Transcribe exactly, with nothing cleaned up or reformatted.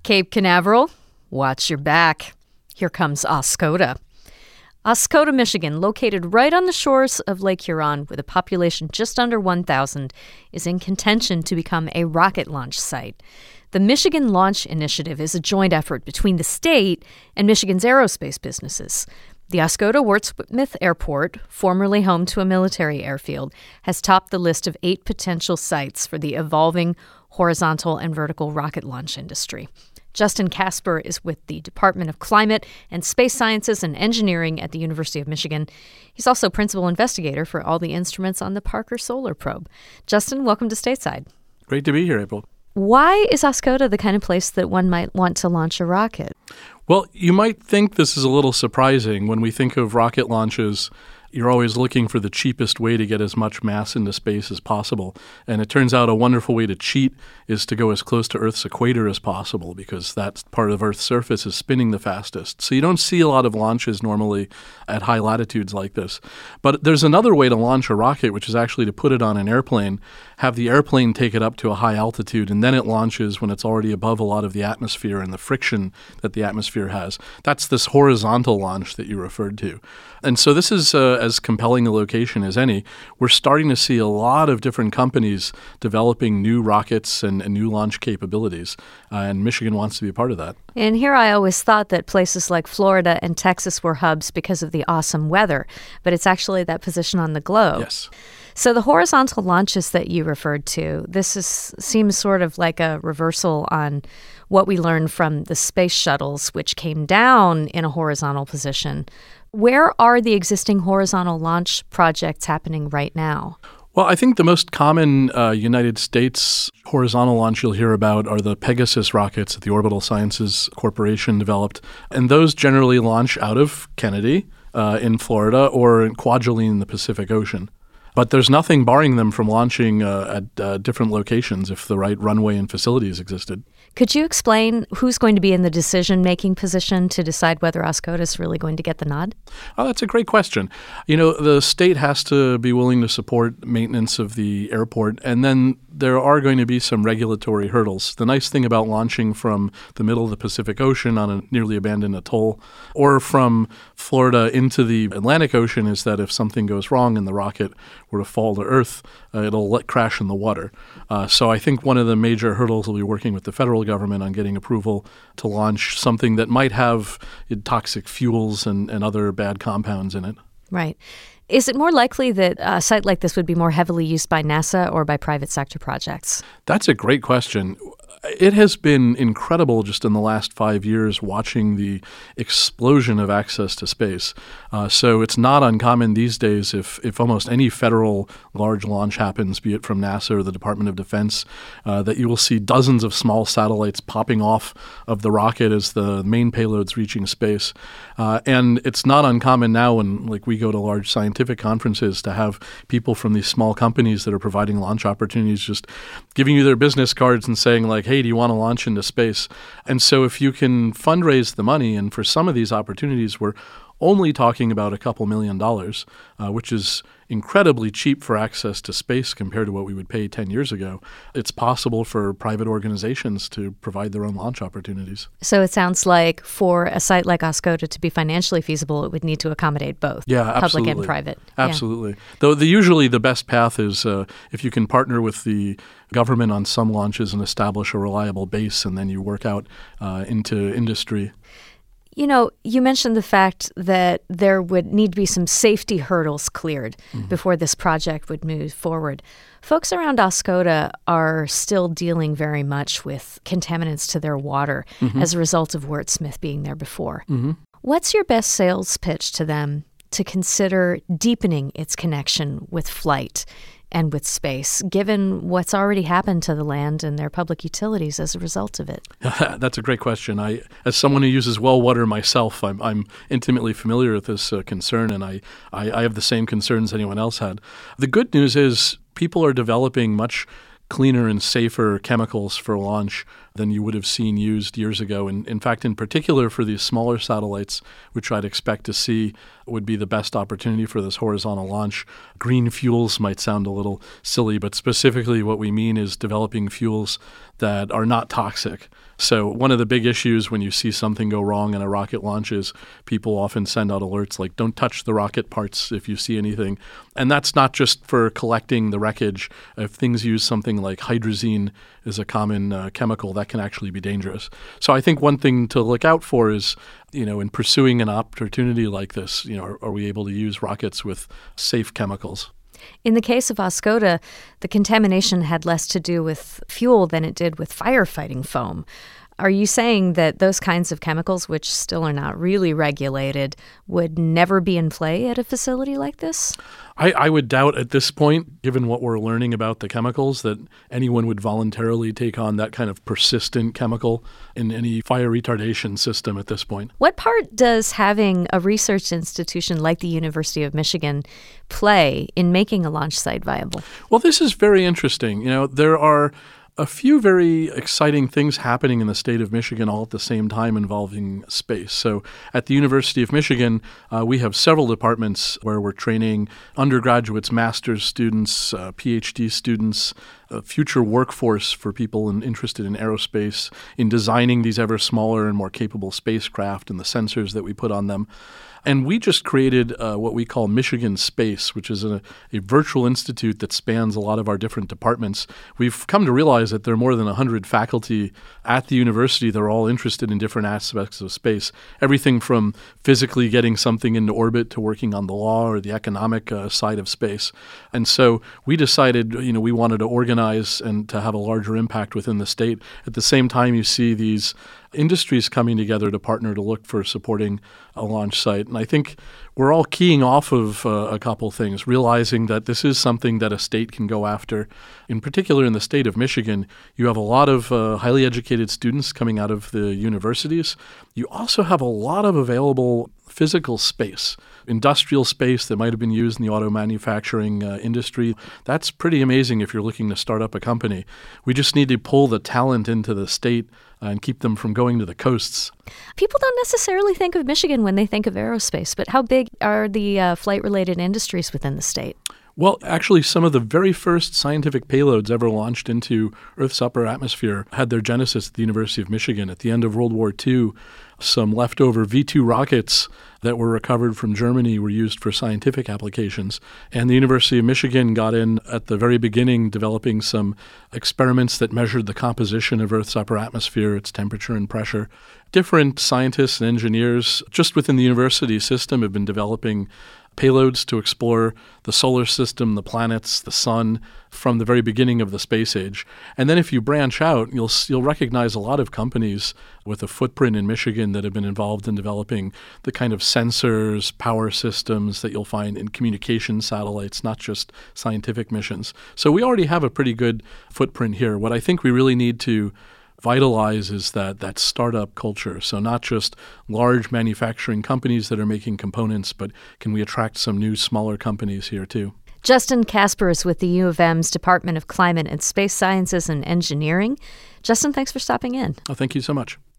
Cape Canaveral, watch your back. Here comes Oscoda. Oscoda, Michigan, located right on the shores of Lake Huron with a population just under one thousand, is in contention to become a rocket launch site. The Michigan Launch Initiative is a joint effort between the state and Michigan's aerospace businesses. The Oscoda Wurtsmith Airport, formerly home to a military airfield, has topped the list of eight potential sites for the evolving horizontal and vertical rocket launch industry. Justin Casper is with the Department of Climate and Space Sciences and Engineering at the University of Michigan. He's also principal investigator for all the instruments on the Parker Solar Probe. Justin, welcome to Stateside. Great to be here, April. Why is Oscoda the kind of place that one might want to launch a rocket? Well, you might think this is a little surprising. When we think of rocket launches, you're always looking for the cheapest way to get as much mass into space as possible. And it turns out a wonderful way to cheat is to go as close to Earth's equator as possible, because that part of Earth's surface is spinning the fastest. So you don't see a lot of launches normally at high latitudes like this. But there's another way to launch a rocket, which is actually to put it on an airplane, have the airplane take it up to a high altitude, and then it launches when it's already above a lot of the atmosphere and the friction that the atmosphere has. That's this horizontal launch that you referred to. And so this is uh, as compelling a location as any. We're starting to see a lot of different companies developing new rockets and, and new launch capabilities, uh, and Michigan wants to be a part of that. And here I always thought that places like Florida and Texas were hubs because of the awesome weather, but it's actually that position on the globe. Yes. So the horizontal launches that you referred to, this is seems sort of like a reversal on what we learned from the space shuttles, which came down in a horizontal position. Where are the existing horizontal launch projects happening right now? Well, I think the most common uh, United States horizontal launch you'll hear about are the Pegasus rockets that the Orbital Sciences Corporation developed. And those generally launch out of Kennedy uh, in Florida or in Kwajalein in the Pacific Ocean. But there's nothing barring them from launching uh, at uh, different locations if the right runway and facilities existed. Could you explain who's going to be in the decision-making position to decide whether Oscoda is really going to get the nod? Oh, that's a great question. You know, the state has to be willing to support maintenance of the airport, and then there are going to be some regulatory hurdles. The nice thing about launching from the middle of the Pacific Ocean on a nearly abandoned atoll or from Florida into the Atlantic Ocean is that if something goes wrong and the rocket were to fall to Earth, uh, it'll let crash in the water. Uh, so I think one of the major hurdles will be working with the federal government on getting approval to launch something that might have uh, toxic fuels and, and other bad compounds in it. Right. Is it more likely that a site like this would be more heavily used by NASA or by private sector projects? That's a great question. It has been incredible just in the last five years watching the explosion of access to space. Uh, so it's not uncommon these days if, if almost any federal large launch happens, be it from NASA or the Department of Defense, uh, that you will see dozens of small satellites popping off of the rocket as the main payload's reaching space. Uh, and it's not uncommon now when like we go to large scientific conferences to have people from these small companies that are providing launch opportunities just giving you their business cards and saying like, hey, do you want to launch into space? And so if you can fundraise the money, and for some of these opportunities, we're only talking about a couple million dollars, uh, which is incredibly cheap for access to space compared to what we would pay ten years ago. It's possible for private organizations to provide their own launch opportunities. So it sounds like for a site like Oscoda to be financially feasible, it would need to accommodate both, yeah, public and private. Absolutely. Yeah. Though the, usually the best path is uh, if you can partner with the government on some launches and establish a reliable base, and then you work out uh, into industry. You know, you mentioned the fact that there would need to be some safety hurdles cleared mm-hmm. before this project would move forward. Folks around Oscoda are still dealing very much with contaminants to their water mm-hmm. as a result of Wurtsmith being there before. Mm-hmm. What's your best sales pitch to them to consider deepening its connection with flight and with space, given what's already happened to the land and their public utilities as a result of it? That's a great question. I, as someone who uses well water myself, I'm, I'm intimately familiar with this uh, concern, and I, I, I have the same concerns anyone else had. The good news is people are developing much cleaner and safer chemicals for launch than you would have seen used years ago. And in fact, in particular for these smaller satellites, which I'd expect to see would be the best opportunity for this horizontal launch. Green fuels might sound a little silly, but specifically what we mean is developing fuels that are not toxic. So one of the big issues when you see something go wrong in a rocket launch is people often send out alerts like, don't touch the rocket parts if you see anything. And that's not just for collecting the wreckage. If things use something like hydrazine is a common uh, chemical, that can actually be dangerous. So I think one thing to look out for is, you know, in pursuing an opportunity like this, you know, are, are we able to use rockets with safe chemicals? In the case of Oscoda, the contamination had less to do with fuel than it did with firefighting foam. Are you saying that those kinds of chemicals, which still are not really regulated, would never be in play at a facility like this? I, I would doubt at this point, given what we're learning about the chemicals, that anyone would voluntarily take on that kind of persistent chemical in any fire retardation system at this point. What part does having a research institution like the University of Michigan play in making a launch site viable? Well, this is very interesting. You know, there are a few very exciting things happening in the state of Michigan all at the same time involving space. So at the University of Michigan, uh, we have several departments where we're training undergraduates, master's students, uh, PhD students, a future workforce for people in, interested in aerospace, in designing these ever smaller and more capable spacecraft and the sensors that we put on them. And we just created uh, what we call Michigan Space, which is a, a virtual institute that spans a lot of our different departments. We've come to realize that there are more than one hundred faculty at the university that are all interested in different aspects of space, everything from physically getting something into orbit to working on the law or the economic uh, side of space. And so we decided, you know, we wanted to organize and to have a larger impact within the state. At the same time, you see these industries coming together to partner to look for supporting a launch site. And I think we're all keying off of uh, a couple things, realizing that this is something that a state can go after. In particular, in the state of Michigan, you have a lot of uh, highly educated students coming out of the universities. You also have a lot of available physical space, industrial space that might have been used in the auto manufacturing uh, industry. That's pretty amazing if you're looking to start up a company. We just need to pull the talent into the state and keep them from going to the coasts. People don't necessarily think of Michigan when they think of aerospace, but how big are the uh, flight-related industries within the state? Well, actually, some of the very first scientific payloads ever launched into Earth's upper atmosphere had their genesis at the University of Michigan. At the end of World War Two, some leftover V two rockets that were recovered from Germany were used for scientific applications. And the University of Michigan got in at the very beginning, developing some experiments that measured the composition of Earth's upper atmosphere, its temperature and pressure. Different scientists and engineers just within the university system have been developing payloads to explore the solar system, the planets, the sun, from the very beginning of the space age. And then if you branch out, you'll you'll recognize a lot of companies with a footprint in Michigan that have been involved in developing the kind of sensors, power systems that you'll find in communication satellites, not just scientific missions. So we already have a pretty good footprint here. What I think we really need to vitalize is that that startup culture. So not just large manufacturing companies that are making components, but can we attract some new smaller companies here too? Justin Kasper is with the U of M's Department of Climate and Space Sciences and Engineering. Justin, thanks for stopping in. Oh, thank you so much.